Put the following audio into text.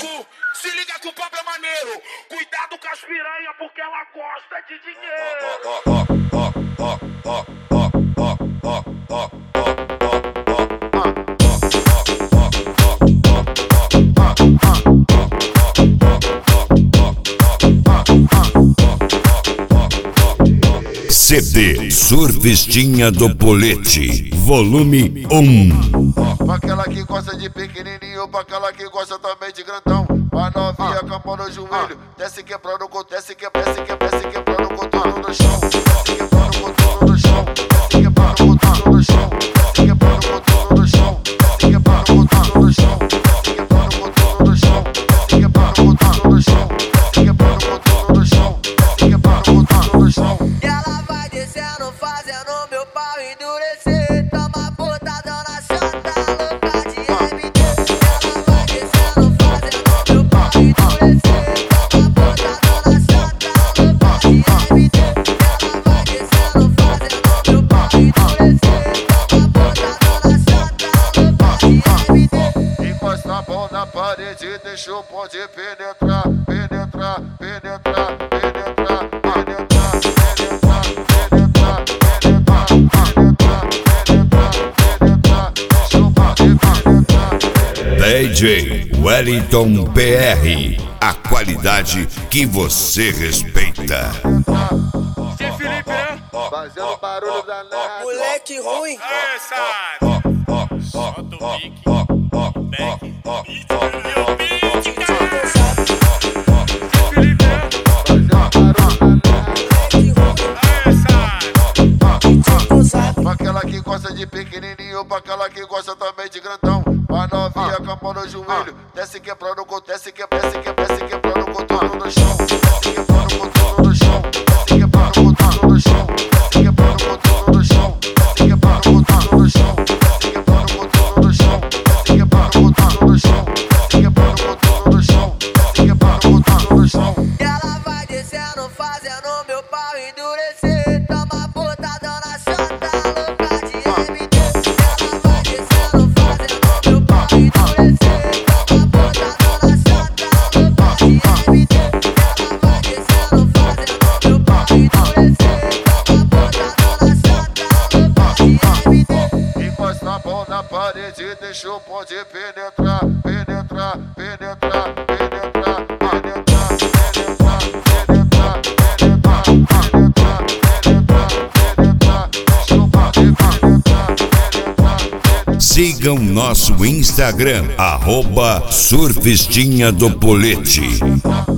louco, se liga que o papo é maneiro. Cuidado com as piranha porque ela gosta de dinheiro. CD Surfistinha do Polete, volume 1. Pra aquela que gosta de pequenininho, pra aquela que gosta também de grandão. Pra novinha com a mão no joelho, desce quebrando o cotovelo, desce quebrando o cotovelo no chão. Desce quebrando o cotovelo no chão, desce quebrando o cotovelo no chão. Desce quebrando o cotovelo no chão, desce quebrando o cotovelo no chão. Desce quebrando o cotovelo no chão, desce quebrando o cotovelo no chão. Desce quebrando o cotovelo no chão, desce quebrando o cotovelo no chão. Fazendo meu pau endurecer. Toma botadão na chota, louca de MD. Ela vai descendo, fazendo meu pau endurecer. Toma botadão na chota, louca de MD. Ela vai descendo, fazendo meu pau endurecer. Toma botadão na chota, louca de MD. Encosta a mão na parede, deixa o bonde penetrar, penetrar, penetrar, penetrar, penetrar. DJ Wellington PR, a qualidade que você respeita. Zé Felipe, né? Fazendo barulho danado. Moleque ruim. É, sabe? Solta o mic, back, beat, meu beat, cara. Zé Felipe, né? Moleque ruim. Pra aquela que gosta de pequenininho, pra aquela que gosta também de grandão. Pra novinha com a mão no joelho, desce quebrando o cotovelo, desce quebrando o cotovelo no chão. Desce quebrando o cotovelo no chão, desce quebrando o cotovelo no chão. Desce quebrando o cotovelo no chão, desce quebrando o cotovelo no chão. Desce quebrando o cotovelo no chão, desce quebrando o cotovelo no chão. Desce quebrando o cotovelo no chão, desce quebrando o cotovelo no chão. Ela vai descendo, fazendo meu pau endurecer. Toma botadão na chota, louca de MD. Ela vai descendo, fazendo meu pau endurecer. Toma botadão na chota, louca de MD. Ela vai descendo, fazendo meu pau endurecer. Toma botadão na chota, louca de MD. Encosta a mão na parede, deixa o bonde penetrar, penetrar, penetrar, penetrar, penetrar, penetrar, penetrar, penetrar, penetrar, penetrar, deixa o bonde penetrar, penetrar, penetrar. Sigam nosso Instagram, @Surfistinha do Polete.